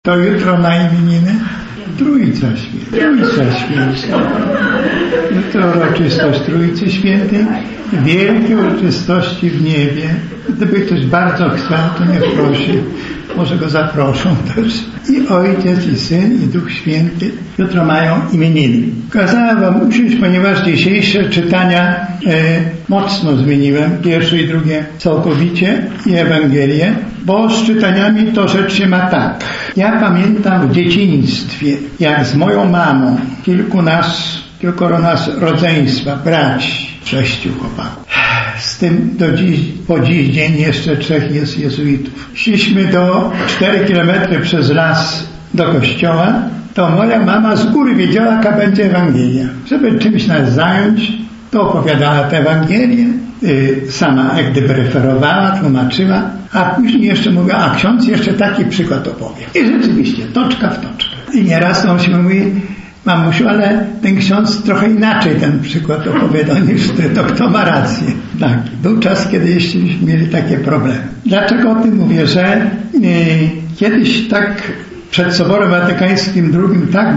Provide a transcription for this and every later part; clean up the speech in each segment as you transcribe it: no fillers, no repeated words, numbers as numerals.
To jutro na imieniny Trójca Święta. Jutro uroczystość Trójcy Świętej, wielkie uroczystości w niebie. Gdyby ktoś bardzo chciał, to niech prosi. Może go zaproszą też. I Ojciec, i Syn, i Duch Święty jutro mają imieniny. Kazałem wam usiąść, ponieważ dzisiejsze czytania mocno zmieniłem. Pierwsze i drugie całkowicie i Ewangelię. Bo z czytaniami to rzecz się ma tak. Ja pamiętam w dzieciństwie, jak z moją mamą, kilkoro nas rodzeństwa, braci, 6 chłopaków. Z tym po dziś dzień jeszcze 3 jest jezuitów. Szliśmy 4 kilometry przez las do kościoła, to moja mama z góry wiedziała, jaka będzie Ewangelia. Żeby czymś nas zająć, to opowiadała tę Ewangelię, sama jak gdyby referowała, tłumaczyła, a później jeszcze mówiła, a ksiądz jeszcze taki przykład opowie. I rzeczywiście, toczka w toczkę. I nieraz on się mówi, mamusiu, ale ten ksiądz trochę inaczej ten przykład opowiada niż ty, to kto ma rację. Tak, był czas, kiedy jeszcze mieli takie problemy. Dlaczego o tym mówię, że kiedyś tak przed Soborem Watykańskim II tak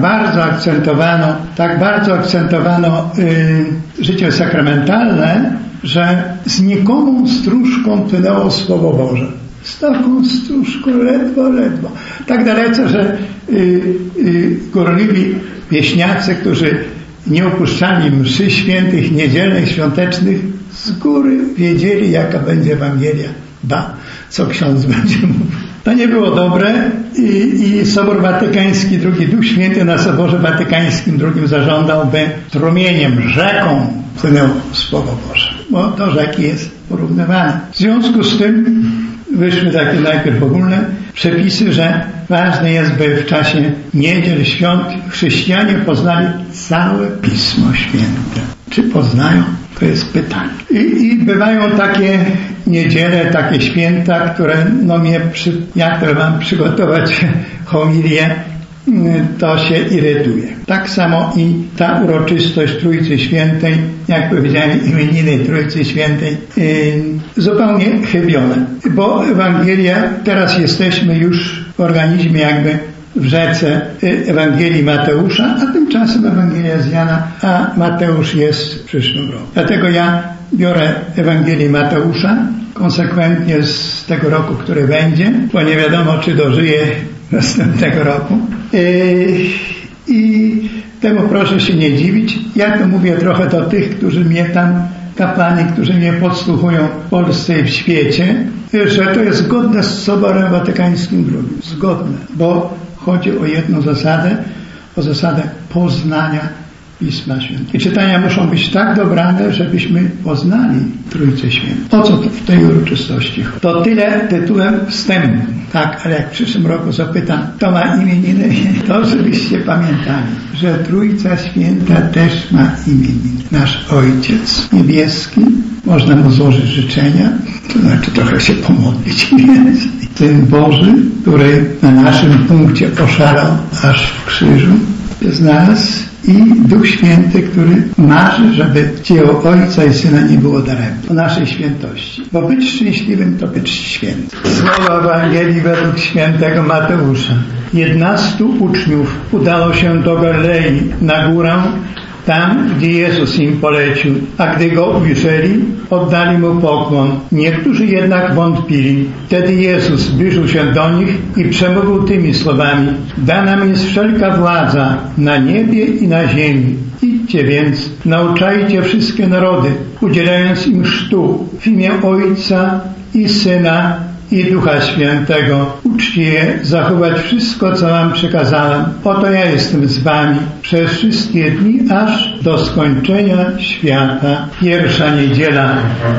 bardzo akcentowano życie sakramentalne, że znikomą stróżką płynęło Słowo Boże. Z taką stróżką ledwo. Tak dalece, że gorliwi wieśniacy, którzy nie opuszczali mszy świętych, niedzielnych, świątecznych, z góry wiedzieli, jaka będzie Ewangelia. Co ksiądz będzie mówił. To nie było dobre i Sobór Watykański II, Duch Święty na Soborze Watykańskim II zażądał, by strumieniem, rzeką płynęło Słowo Boże. Bo do rzeki jest porównywane. W związku z tym wyszły takie najpierw ogólne przepisy, że ważne jest, by w czasie niedziel, świąt chrześcijanie poznali całe Pismo Święte. Czy poznają? To jest pytanie. I bywają takie niedziele, takie święta, które jak to mam przygotować homilię, to się irytuje. Tak samo i ta uroczystość Trójcy Świętej, jak powiedziałem, imieniny Trójcy Świętej, zupełnie chybione. Bo Ewangelia, teraz jesteśmy już w organizmie jakby w rzece Ewangelii Mateusza, a tymczasem Ewangelia z Jana, a Mateusz jest w przyszłym roku. Dlatego ja biorę Ewangelię Mateusza konsekwentnie z tego roku, który będzie, bo nie wiadomo, czy dożyję następnego roku. I temu proszę się nie dziwić. Ja to mówię trochę do tych, którzy mnie tam, kapłani, którzy mnie podsłuchują w Polsce i w świecie, że to jest zgodne z Soborem Watykańskim II. Zgodne, bo chodzi o jedną zasadę, o zasadę poznania Pisma Świętego. I czytania muszą być tak dobrane, żebyśmy poznali Trójcę Świętą. O co w tej uroczystości chodzi? To tyle tytułem wstępu. Tak, ale jak w przyszłym roku zapytam, kto ma imieniny, to żebyście pamiętali, że Trójca Święta też ma imieniny. Nasz Ojciec Niebieski, można mu złożyć życzenia, to znaczy trochę się pomodlić więcej. Syn Boży, który na naszym punkcie oszalał aż w krzyżu, znalazł, i Duch Święty, który marzy, żeby dzieło Ojca i Syna nie było daremne. O naszej świętości. Bo być szczęśliwym to być świętym. Słowa Ewangelii według świętego Mateusza. 11 uczniów udało się do Galilei na górę, tam, gdzie Jezus im polecił, a gdy Go ujrzeli, oddali Mu pokłon. Niektórzy jednak wątpili. Wtedy Jezus zbliżył się do nich i przemówił tymi słowami: dana mi jest wszelka władza na niebie i na ziemi. Idźcie więc, nauczajcie wszystkie narody, udzielając im chrztu w imię Ojca i Syna i Ducha Świętego. Uczcie je zachować wszystko, co wam przekazałem. Oto ja jestem z wami przez wszystkie dni, aż do skończenia świata. Pierwsza niedziela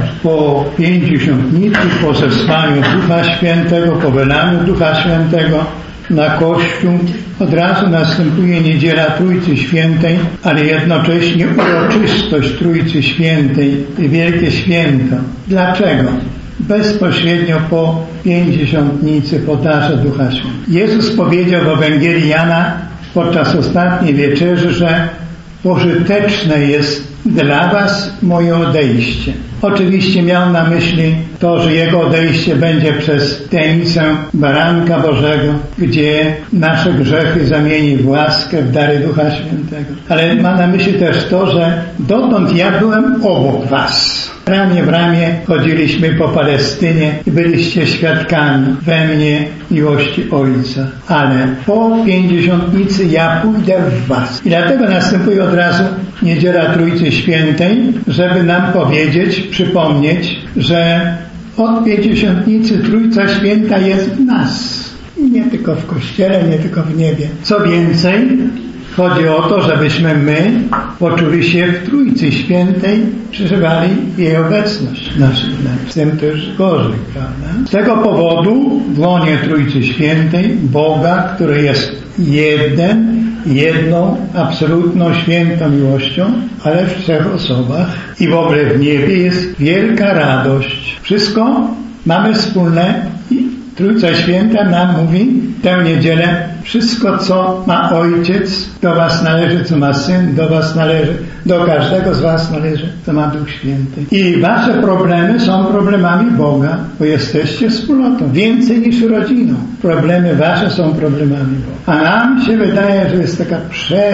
po Pięćdziesiątnicy, po zesłaniu Ducha Świętego, po wylaniu Ducha Świętego na Kościół. Od razu następuje niedziela Trójcy Świętej, ale jednocześnie uroczystość Trójcy Świętej i wielkie święto. Dlaczego? Bezpośrednio po Pięćdziesiątnicy, po darze Ducha Świętego. Jezus powiedział w Ewangelii Jana podczas ostatniej wieczerzy, że pożyteczne jest dla was moje odejście. Oczywiście miał na myśli to to, że Jego odejście będzie przez tajemnicę Baranka Bożego, gdzie nasze grzechy zamieni w łaskę, w dary Ducha Świętego. Ale ma na myśli też to, że dotąd ja byłem obok was. Ramię w ramię chodziliśmy po Palestynie i byliście świadkami we mnie miłości Ojca. Ale po pięćdziesiątnicy ja pójdę w was. I dlatego następuje od razu Niedziela Trójcy Świętej, żeby nam powiedzieć, przypomnieć, że od pięćdziesiątnicy Trójca Święta jest w nas. I nie tylko w Kościele, nie tylko w niebie. Co więcej, chodzi o to, żebyśmy my poczuli się w Trójcy Świętej, przeżywali jej obecność w naszych wnętrzach. Z tym też gorzej, prawda? Z tego powodu w łonie Trójcy Świętej Boga, który jest jedną, absolutną, świętą miłością, ale w trzech osobach i w ogóle w niebie jest wielka radość. Wszystko mamy wspólne i Trójca Święta nam mówi tę niedzielę, wszystko co ma Ojciec do was należy, co ma Syn do was należy, do każdego z was należy, co ma Duch Święty. I wasze problemy są problemami Boga, bo jesteście wspólnotą, więcej niż rodziną. Problemy wasze są problemami Boga. A nam się wydaje, że jest taka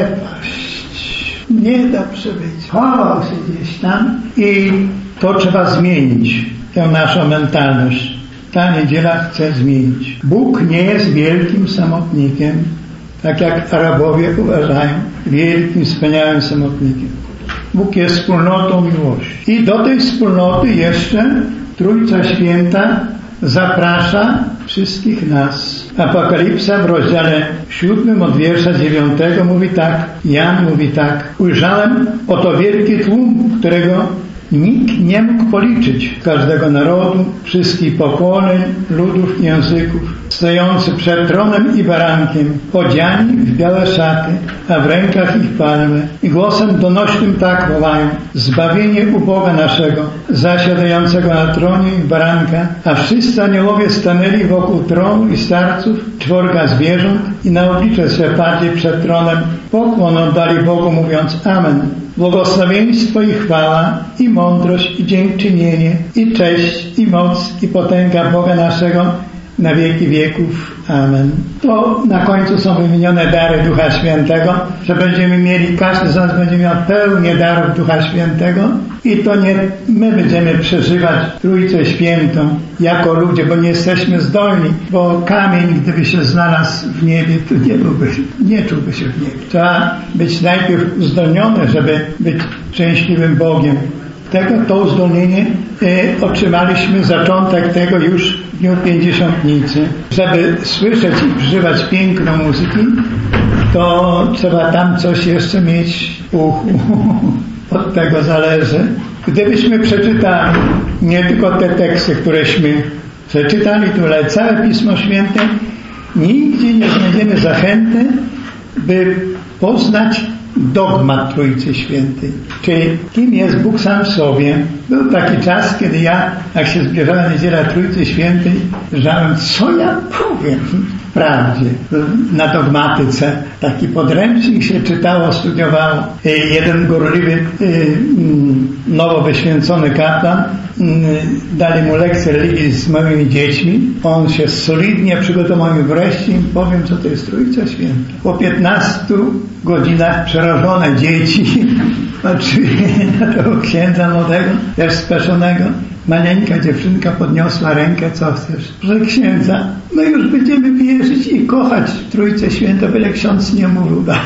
przepaść, nie do przebycia. Chował się gdzieś tam i to trzeba zmienić, tę naszą mentalność. Ta niedziela chce zmienić. Bóg nie jest wielkim samotnikiem, tak jak Arabowie uważają, wielkim, wspaniałym samotnikiem. Bóg jest wspólnotą miłości. I do tej wspólnoty jeszcze Trójca Święta zaprasza wszystkich nas. Apokalipsa w rozdziale 7 od wiersza 9 mówi tak, Jan mówi tak: ujrzałem oto wielki tłum, którego nikt nie mógł policzyć, każdego narodu, wszystkich pokoleń, ludów i języków, stojący przed tronem i barankiem, odziani w białe szaty, a w rękach ich palmy. I głosem donośnym tak wołają: zbawienie u Boga naszego, zasiadającego na tronie i baranka. A wszyscy aniołowie stanęli wokół tronu i starców, czworga zwierząt i na oblicze swe padli przed tronem. Pokłon oddali Bogu, mówiąc amen. Błogosławieństwo i chwała, i mądrość, i dziękczynienie, i cześć, i moc, i potęga Boga naszego na wieki wieków. Amen. To na końcu są wymienione dary Ducha Świętego, że będziemy mieli, każdy z nas będzie miał pełnię darów Ducha Świętego i to nie my będziemy przeżywać Trójcę Świętą jako ludzie, bo nie jesteśmy zdolni, bo kamień, gdyby się znalazł w niebie, to nie czułby się w niebie. Trzeba być najpierw uzdolniony, żeby być szczęśliwym Bogiem. To uzdolnienie otrzymaliśmy, zaczątek tego już w dniu Pięćdziesiątnicy. Żeby słyszeć i przeżywać piękno muzyki, to trzeba tam coś jeszcze mieć w uchu. Od tego zależy. Gdybyśmy przeczytali nie tylko te teksty, któreśmy przeczytali, ale całe Pismo Święte, nigdzie nie znajdziemy zachęty, by poznać dogmat Trójcy Świętej. Czyli kim jest Bóg sam w sobie. Był taki czas, kiedy ja, jak się zbliżała Niedziela Trójcy Świętej, żałem, co ja powiem wprawdzie na dogmatyce. Taki podręcznik się czytało, studiowało. Jeden gorliwy, nowo wyświęcony kapłan, dali mu lekcję religii z moimi dziećmi. On się solidnie przygotował i wreszcie im powiem, co to jest Trójca Święta. Po 15 godzinach przerażone dzieci patrzyli na tego księdza młodego, też speszonego. Maleńka dziewczynka podniosła rękę, co chcesz? Proszę księdza, my już będziemy wierzyć i kochać Trójcę Świętą, byle ksiądz nie mówił dalej.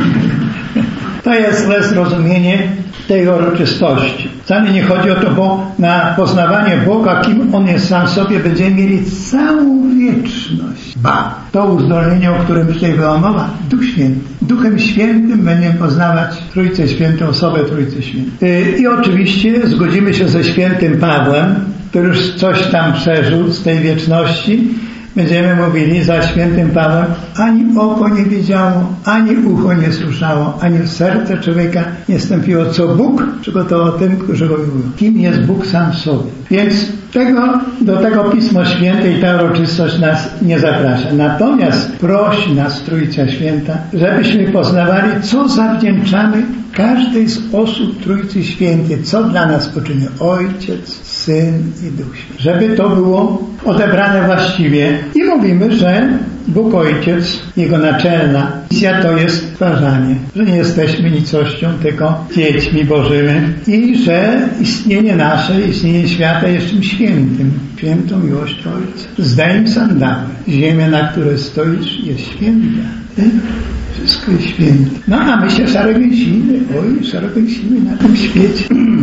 To jest złe zrozumienie tej uroczystości. Wcale nie chodzi o to, bo na poznawanie Boga, kim On jest sam sobie, będziemy mieli całą wieczność. To uzdolnienie, o którym tutaj była mowa, Duch Święty. Duchem Świętym będziemy poznawać Trójcę Świętą, osobę Trójcy Świętej. I oczywiście zgodzimy się ze świętym Pawłem, który już coś tam przeżył z tej wieczności. Będziemy mówili za świętym Pawłem: ani oko nie widziało, ani ucho nie słyszało, ani w serce człowieka nie wstąpiło, co Bóg przygotował tym, którzy go miłują. Kim jest Bóg sam w sobie. Więc do tego Pismo Święte i ta uroczystość nas nie zaprasza. Natomiast prosi nas Trójca Święta, żebyśmy poznawali, co zawdzięczamy każdej z osób Trójcy Świętej, co dla nas poczynił Ojciec, Syn i Duch Święty. Żeby to było odebrane właściwie. I mówimy, że Bóg Ojciec, Jego naczelna misja to jest stwarzanie. Że nie jesteśmy nicością, tylko dziećmi Bożymi. I że istnienie nasze, istnienie świata jest czymś świętym. Świętą miłością Ojca. Zdejm sandały. Ziemia, na której stoisz, jest święta. Wszystko jest święte. No a my się szarogęsimy. Oj, szarogęsimy na tym świecie.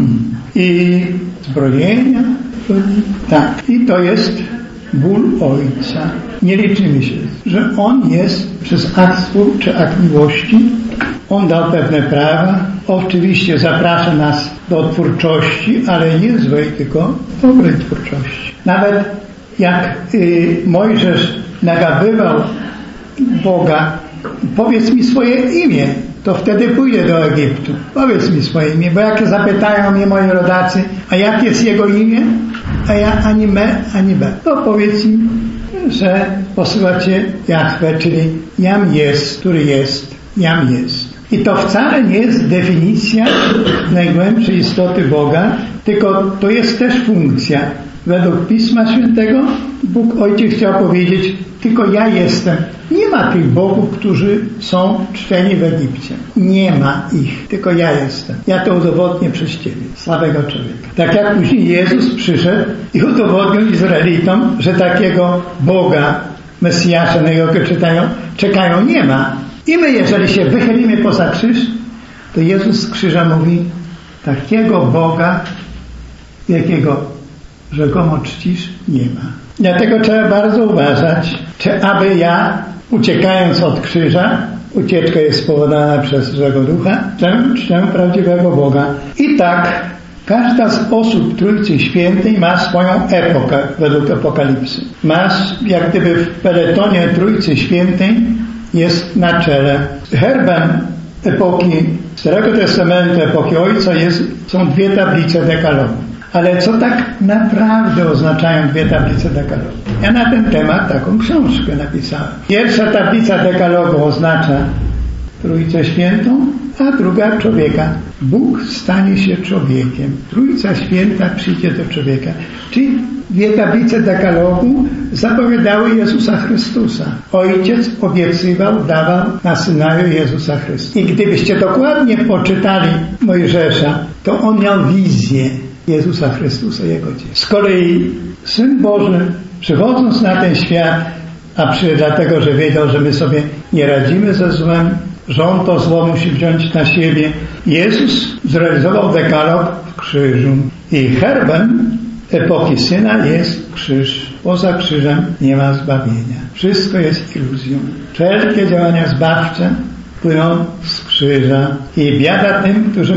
I zbrojenia. Tak. I to jest ból Ojca. Nie liczymy się, że On jest przez akt słów czy akt miłości. On dał pewne prawa. Oczywiście zaprasza nas do twórczości, ale nie złej, tylko dobrej twórczości. Nawet jak Mojżesz nagabywał Boga, powiedz mi swoje imię, to wtedy pójdę do Egiptu. Powiedz mi swoje imię, bo jak zapytają mnie moi rodacy, a jakie jest jego imię? A ja ani me, ani be. To powiedz im, że posyła Cię Jahwe, czyli Jam jest, który jest, Jam jest. I to wcale nie jest definicja najgłębszej istoty Boga, tylko to jest też funkcja. Według Pisma Świętego Bóg Ojciec chciał powiedzieć, tylko ja jestem. Nie ma tych bogów, którzy są czczeni w Egipcie. Nie ma ich, tylko ja jestem. Ja to udowodnię przez Ciebie, słabego człowieka. Tak jak później Jezus przyszedł i udowodnił Izraelitom, że takiego Boga, Mesjasza, na jego czekają, nie ma. I my, jeżeli się wychylimy poza krzyż, to Jezus z krzyża mówi, takiego Boga, jakiego rzekomo czcisz, nie ma. Dlatego trzeba bardzo uważać, czy aby ja, uciekając od krzyża, ucieczka jest spowodowana przez złego ducha, czczę prawdziwego Boga. I tak każda z osób Trójcy Świętej ma swoją epokę według Apokalipsy. Masz, jak gdyby w peletonie Trójcy Świętej jest na czele. Herbem epoki Starego Testamentu, epoki Ojca są dwie tablice dekalogu. Ale co tak naprawdę oznaczają dwie tablice dekalogu? Ja na ten temat taką książkę napisałem. Pierwsza tablica dekalogu oznacza Trójcę Świętą, a druga człowieka. Bóg stanie się człowiekiem. Trójca Święta przyjdzie do człowieka. Czyli dwie tablice dekalogu zapowiadały Jezusa Chrystusa. Ojciec obiecywał, dawał na Synaju Jezusa Chrystusa. I gdybyście dokładnie poczytali Mojżesza, to on miał wizję Jezusa Chrystusa, Jego dzieci. Z kolei Syn Boży, przychodząc na ten świat, a dlatego, że wiedział, że my sobie nie radzimy ze złem, że On to zło musi wziąć na siebie, Jezus zrealizował dekalog w krzyżu. I herbem epoki Syna jest krzyż. Poza krzyżem nie ma zbawienia. Wszystko jest iluzją. Wszelkie działania zbawcze płyną z krzyża i biada tym, którzy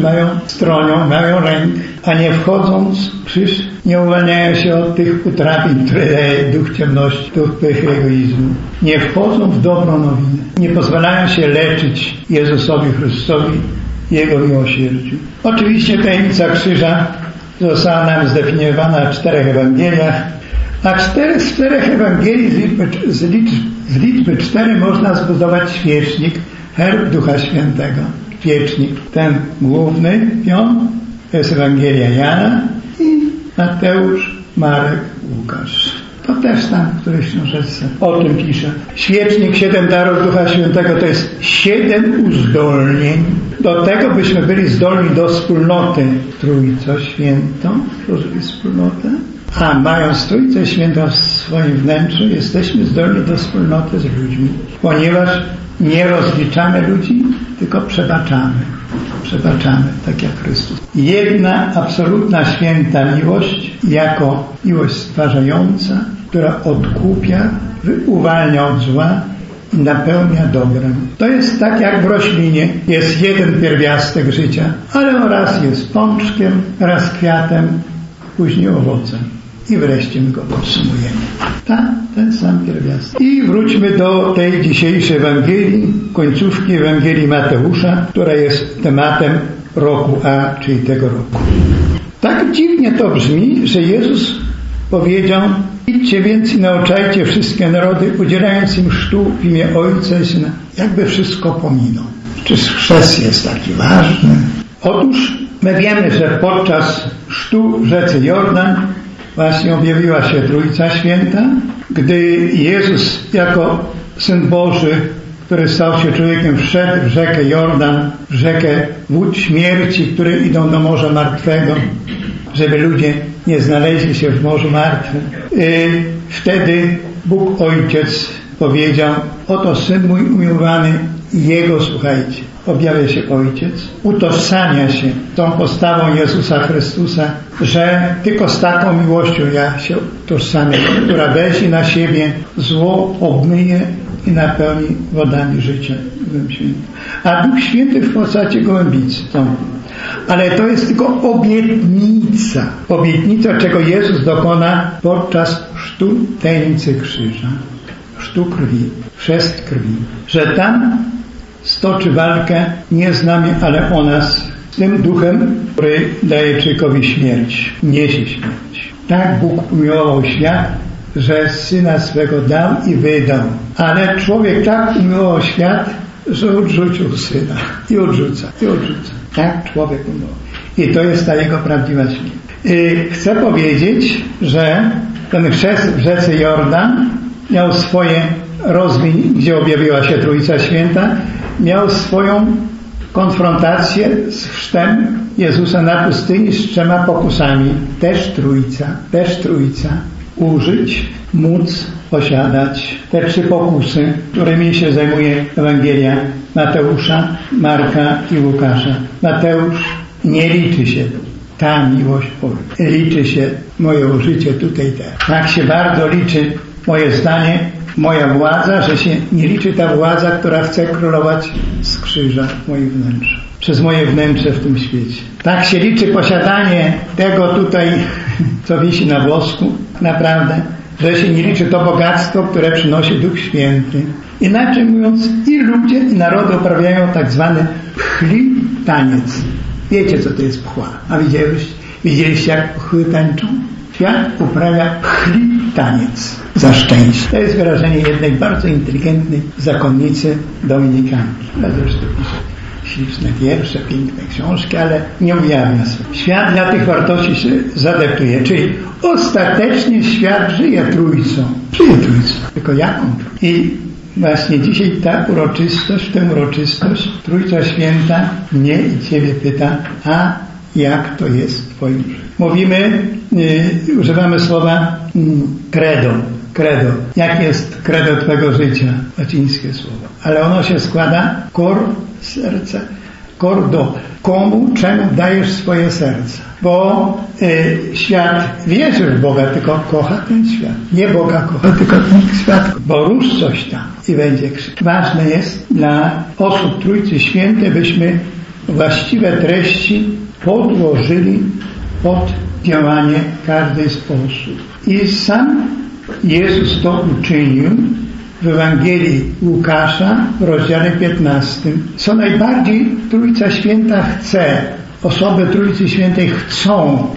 mają lęk, a nie wchodząc w krzyż, nie uwalniają się od tych utrapień, które daje duch ciemności, duch pychy, egoizmu. Nie wchodzą w dobrą nowinę. Nie pozwalają się leczyć Jezusowi Chrystusowi, Jego miłosierdziu. Oczywiście tajemnica krzyża została nam zdefiniowana w 4 Ewangeliach, a z 4 Ewangelii z liczby 4 można zbudować świecznik, herb Ducha Świętego. Świecznik, ten główny pion, to jest Ewangelia Jana i Mateusz, Marek, Łukasz. To też tam w którejś książeczce o tym pisze. Świecznik, 7 darów Ducha Świętego to jest 7 uzdolnień do tego, byśmy byli zdolni do wspólnoty Trójcą Świętą, tworzyli wspólnotę, a mając Trójcę Świętą w swoim wnętrzu, jesteśmy zdolni do wspólnoty z ludźmi, ponieważ nie rozliczamy ludzi, tylko przebaczamy. Przebaczamy, tak jak Chrystus. Jedna absolutna święta miłość jako miłość stwarzająca, która odkupia, uwalnia od zła i napełnia dobrem. To jest tak jak w roślinie. Jest jeden pierwiastek życia, ale on raz jest pączkiem, raz kwiatem, później owocem. I wreszcie my go podsumujemy. Ten sam pierwiastek. I wróćmy do tej dzisiejszej Ewangelii, końcówki Ewangelii Mateusza, która jest tematem roku A, czyli tego roku. Tak dziwnie to brzmi, że Jezus powiedział: idźcie więc i nauczajcie wszystkie narody, udzielając im chrztu w imię Ojca i Syna. Jakby wszystko pominął. Czy chrzest jest taki ważny? Otóż my wiemy, że podczas chrztu w rzece Jordan właśnie objawiła się Trójca Święta, gdy Jezus jako Syn Boży, który stał się człowiekiem, wszedł w rzekę Jordan, w rzekę wód śmierci, które idą do Morza Martwego, żeby ludzie nie znaleźli się w Morzu Martwym. Wtedy Bóg Ojciec powiedział: oto Syn mój umiłowany, i Jego słuchajcie. Objawia się Ojciec, utożsamia się tą postawą Jezusa Chrystusa, że tylko z taką miłością ja się utożsamiam, która weźmie na siebie zło, obmyje i napełni wodami życia Duchem Świętym. A Duch Święty w postaci gołębicy. Ale to jest tylko obietnica. Obietnica, czego Jezus dokona podczas chrztu tajemnicy krzyża. Chrztu krwi, chrzest krwi. Że tam stoczy walkę nie z nami, ale o nas, z tym duchem, który daje człowiekowi śmierć, niesie śmierć. Tak Bóg umiłował świat, że Syna swego dał i wydał. Ale człowiek tak umiłował świat, że odrzucił Syna. I odrzuca. Tak człowiek umiłował. I to jest ta jego prawdziwa śmierć. Chcę powiedzieć, że ten chrzest w rzece Jordan miał swoje rozwiń, gdzie objawiła się Trójca Święta, miał swoją konfrontację z chrztem Jezusa na pustyni z 3 pokusami. Też Trójca. Użyć, móc, posiadać. Te 3 pokusy, którymi się zajmuje Ewangelia Mateusza, Marka i Łukasza. Mateusz: nie liczy się ta miłość Boża. Liczy się moje użycie tutaj teraz. Tak się bardzo liczy moje zdanie, moja władza, że się nie liczy ta władza, która chce królować z krzyża w moim wnętrzu. Przez moje wnętrze w tym świecie. Tak się liczy posiadanie tego tutaj, co wisi na włosku, naprawdę, że się nie liczy to bogactwo, które przynosi Duch Święty. Inaczej mówiąc, i ludzie, i narody uprawiają tak zwany pchli taniec. Wiecie, co to jest pchła? A widzieliście, jak pchły tańczą? Świat uprawia pchli taniec za szczęście. To jest wyrażenie jednej bardzo inteligentnej zakonnicy dominikanki. Zresztą pisze śliczne wiersze, piękne książki, ale nie ujawnia sobie. Świat dla tych wartości się zadeptuje. Czyli ostatecznie świat żyje Trójcą. Tylko jaką? I właśnie dzisiaj ta uroczystość, w tę uroczystość Trójca Święta mnie i Ciebie pyta: a jak to jest w Twoim życiu? Mówimy, używamy słowa credo. Jak jest credo Twojego życia? Łacińskie słowo. Ale ono się składa cor, serce, cordo. Komu, czemu dajesz swoje serce? Bo świat wierzy w Boga, tylko kocha ten świat. Nie Boga kocha, tylko ten świat. Bo rusz coś tam i będzie krzyk. Ważne jest dla osób Trójcy Świętej, byśmy właściwe treści podłożyli pod działanie każdej z osób. I sam Jezus to uczynił w Ewangelii Łukasza w rozdziale 15. Co najbardziej Trójca Święta chce, osoby Trójcy Świętej chcą,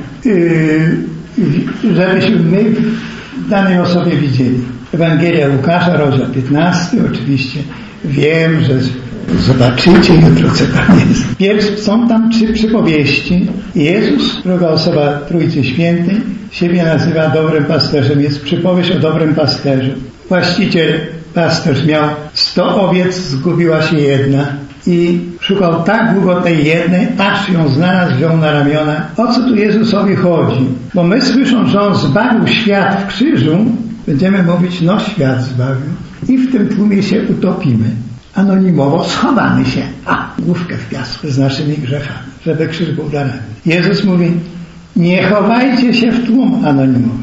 żebyśmy my w danej osobie widzieli. Ewangelia Łukasza, rozdział 15, oczywiście wiem, że zobaczycie jutro, co tam jest. Są tam 3 przypowieści. Jezus, druga osoba Trójcy Świętej, siebie nazywa dobrym pasterzem. Jest przypowieść o dobrym pasterzu. Właściciel, pasterz miał 100 owiec, zgubiła się jedna i szukał tak długo tej jednej, aż ją znalazł, wziął na ramiona. O co tu Jezusowi chodzi? Bo my, słysząc, że On zbawił świat w krzyżu, będziemy mówić: no, świat zbawił. I w tym tłumie się utopimy. Anonimowo schowamy się, główkę w piasku z naszymi grzechami, żeby krzyż był darany. Jezus mówi: nie chowajcie się w tłum anonimowy.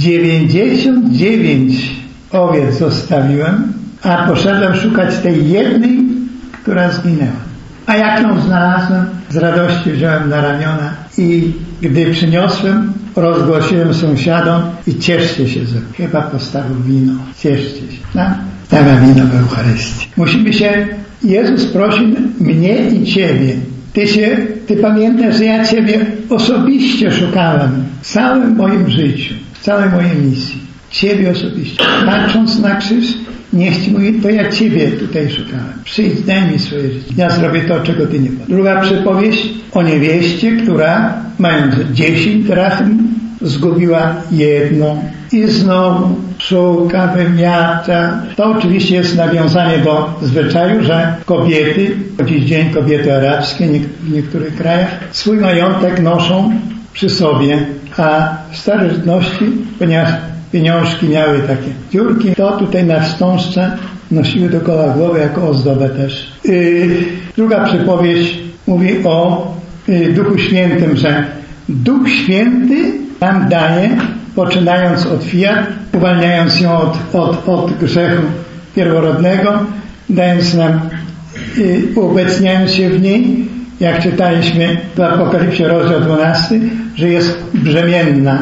99 owiec zostawiłem, a poszedłem szukać tej jednej, która zginęła. A jak ją znalazłem? Z radości wziąłem na ramiona i gdy przyniosłem, rozgłosiłem sąsiadom i cieszcie się ze mnie. Chyba postawił wino. Cieszcie się. Stawia wino w Eucharystii. Musimy się, Jezus prosi mnie i Ciebie. Ty pamiętasz, że ja Ciebie osobiście szukałem w całym moim życiu, w całej mojej misji. Ciebie osobiście. Patrząc na krzyż, niech Ci mówi: to ja Ciebie tutaj szukałem. Przyjdź, daj mi swoje życie. Ja zrobię to, czego Ty nie potrafisz. Druga przypowieść o niewieście, która, mając 10 drachm, zgubiła jedną i znowu szuka, wymiata. To oczywiście jest nawiązanie do zwyczaju, że kobiety, dziś dzień kobiety arabskie w niektórych krajach, swój majątek noszą przy sobie, a w starożytności, ponieważ pieniążki miały takie dziurki, to tutaj na wstążce nosiły dookoła głowy jako ozdobę też. Druga przypowieść mówi o Duchu Świętym, że Duch Święty nam daje, poczynając od fiat, uwalniając ją od grzechu pierworodnego, dając nam, uobecniając się w niej, jak czytaliśmy w Apokalipsie rozdział 12, że jest brzemienna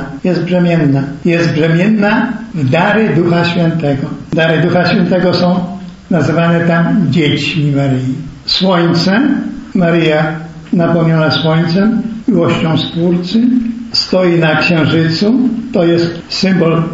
w dary Ducha Świętego. Dary Ducha Świętego są nazywane tam dziećmi Maryi. Słońce, Maryja napełniona słońcem, miłością Stwórcy, stoi na księżycu. To jest symbol,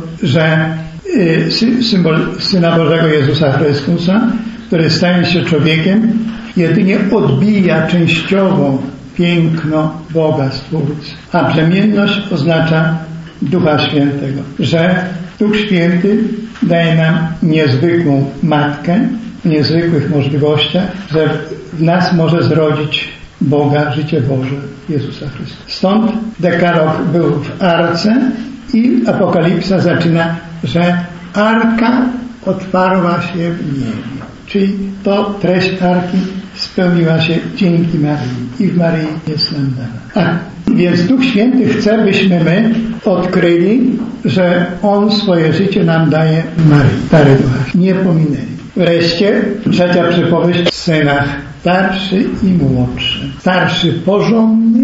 symbol Syna Bożego Jezusa Chrystusa, który stając się człowiekiem, jedynie odbija częściowo piękno Boga Stwórcy. A brzemienność oznacza Ducha Świętego, że Duch Święty daje nam niezwykłą matkę, w niezwykłych możliwościach, że w nas może zrodzić Boga, życie Boże, Jezusa Chrystusa. Stąd dekalog był w arce i Apokalipsa zaczyna, że arka otwarła się w niebie. Czyli to treść arki spełniła się dzięki Maryi i w Maryi jest nam dana. Więc Duch Święty chce, byśmy my odkryli, że On swoje życie nam daje w Maryi. Dary Ducha. Nie pominęli. Wreszcie trzecia przypowieść w synach. Starszy i młodszy. Starszy porządny,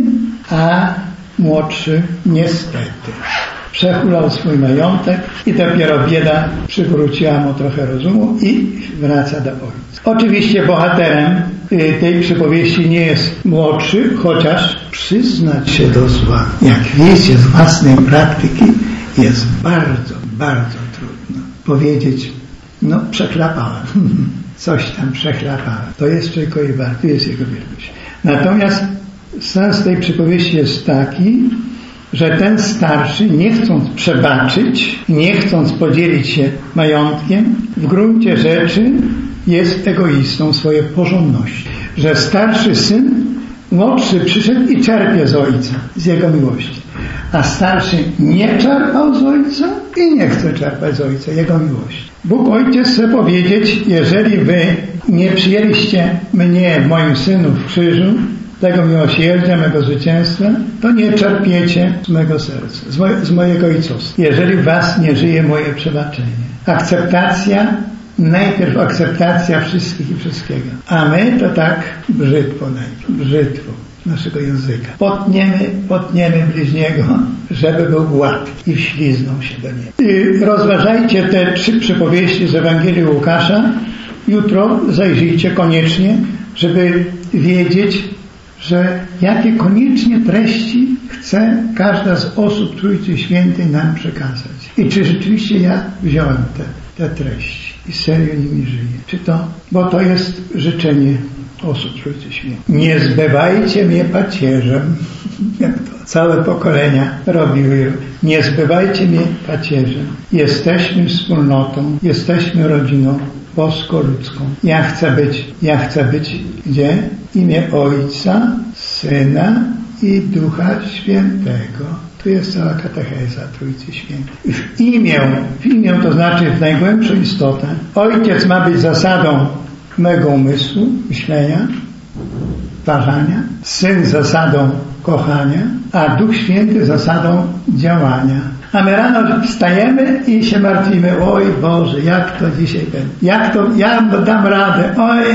a młodszy niestety. Przehulał swój majątek i dopiero bieda przywróciła mu trochę rozumu i wraca do ojca. Oczywiście bohaterem tej przypowieści nie jest młodszy, chociaż przyznać się do zła, jak wiecie z własnej praktyki, jest bardzo, bardzo trudno. Powiedzieć, no przechlapałem, coś tam przechlapałem. To jest człowiekowi wart, to jest jego wielkość. Natomiast sens tej przypowieści jest taki, że ten starszy, nie chcąc przebaczyć, nie chcąc podzielić się majątkiem, w gruncie rzeczy jest egoistą swojej porządności. Że starszy syn, młodszy przyszedł i czerpie z ojca, z jego miłości. A starszy nie czerpał z ojca i nie chce czerpać z ojca, jego miłości. Bóg Ojciec chce powiedzieć, jeżeli wy nie przyjęliście mnie, moim synu w krzyżu, tego miłosierdzia, mego zwycięstwa, to nie czerpiecie z mego serca, z mojego ojcostwa. Jeżeli w was nie żyje moje przebaczenie. Akceptacja, najpierw akceptacja wszystkich i wszystkiego. A my to tak brzytwo naszego języka. Potniemy bliźniego, żeby był gładki i wśliznął się do niego. Rozważajcie te 3 przypowieści z Ewangelii Łukasza. Jutro zajrzyjcie koniecznie, żeby wiedzieć, że jakie koniecznie treści chce każda z osób Trójcy Świętej nam przekazać. I czy rzeczywiście ja wziąłem te treści i serio nimi żyję. Czy to, bo to jest życzenie osób Trójcy Świętej. Nie zbywajcie mnie pacierzem, jak to całe pokolenia robiły. Nie zbywajcie mnie pacierzem. Jesteśmy wspólnotą, jesteśmy rodziną bosko-ludzką. Ja chcę być gdzie? Imię Ojca, Syna i Ducha Świętego. Tu jest cała katecheza Trójcy Świętej. W imię to znaczy w najgłębszą istotę. Ojciec ma być zasadą mego umysłu, myślenia, stwarzania. Syn zasadą kochania, a Duch Święty zasadą działania. A my rano wstajemy i się martwimy. Oj Boże, jak to dzisiaj będzie? Jak to ja dam radę? Oj,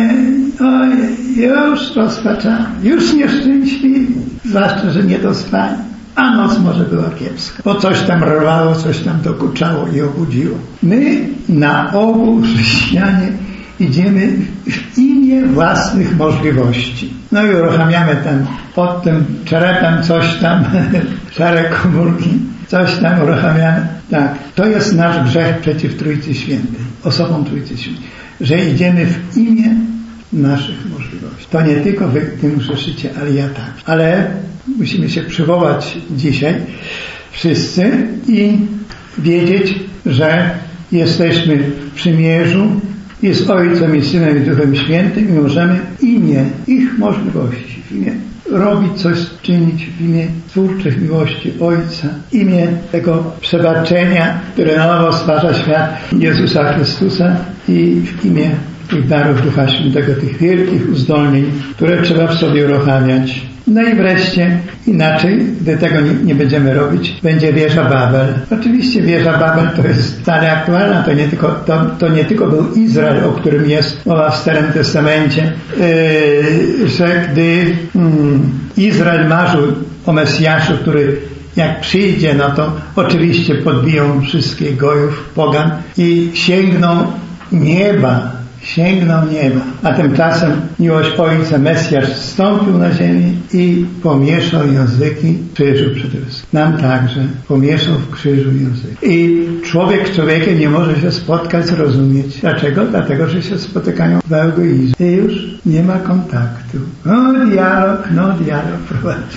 już rozpaczamy, już nieszczęśliwi. Zwłaszcza, że nie dospani. A noc może była kiepska. Bo coś tam rwało, coś tam dokuczało i obudziło. My na ogół chrześcijanie idziemy w imię własnych możliwości. No i uruchamiamy pod tym czerepem coś tam, szare komórki, coś tam uruchamiamy. Tak, to jest nasz grzech przeciw Trójcy Świętej, osobom Trójcy Świętej, że idziemy w imię naszych możliwości. To nie tylko wy tym grzeszycie, ale ja tak. Ale musimy się przywołać dzisiaj w wszyscy i wiedzieć, że jesteśmy w przymierzu i z Ojcem, i Synem, i Duchem Świętym i możemy w imię ich możliwości, w imię robić coś, czynić w imię twórczych miłości Ojca, w imię tego przebaczenia, które na nowo stwarza świat Jezusa Chrystusa i w imię tych darów Ducha Świętego, tych wielkich uzdolnień, które trzeba w sobie uruchamiać. No i wreszcie, inaczej, gdy tego nie będziemy robić, będzie wieża Babel. Oczywiście wieża Babel to jest wcale aktualna, to nie tylko był Izrael, o którym jest mowa w Starym Testamencie, że gdy Izrael marzył o Mesjaszu, który jak przyjdzie, no to oczywiście podbiją wszystkich gojów, pogan i sięgną nieba. A tymczasem miłość Ojca, Mesjasz zstąpił na ziemię i pomieszał języki w krzyżu przede wszystkim. Nam także pomieszał w krzyżu języki. I człowiek z człowiekiem nie może się spotkać, zrozumieć. Dlaczego? Dlatego, że się spotykają w egoizmie. I już nie ma kontaktu. Dialog prowadzi.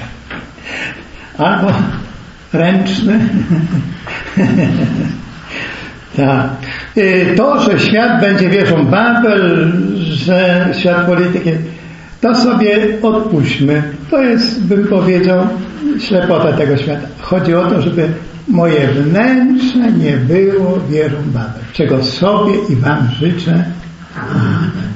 Albo ręczny. Tak. To, że świat będzie wieżą Babel, że świat polityki, to sobie odpuśćmy. To jest, bym powiedział, ślepota tego świata. Chodzi o to, żeby moje wnętrze nie było wieżą Babel. Czego sobie i wam życzę. Amen.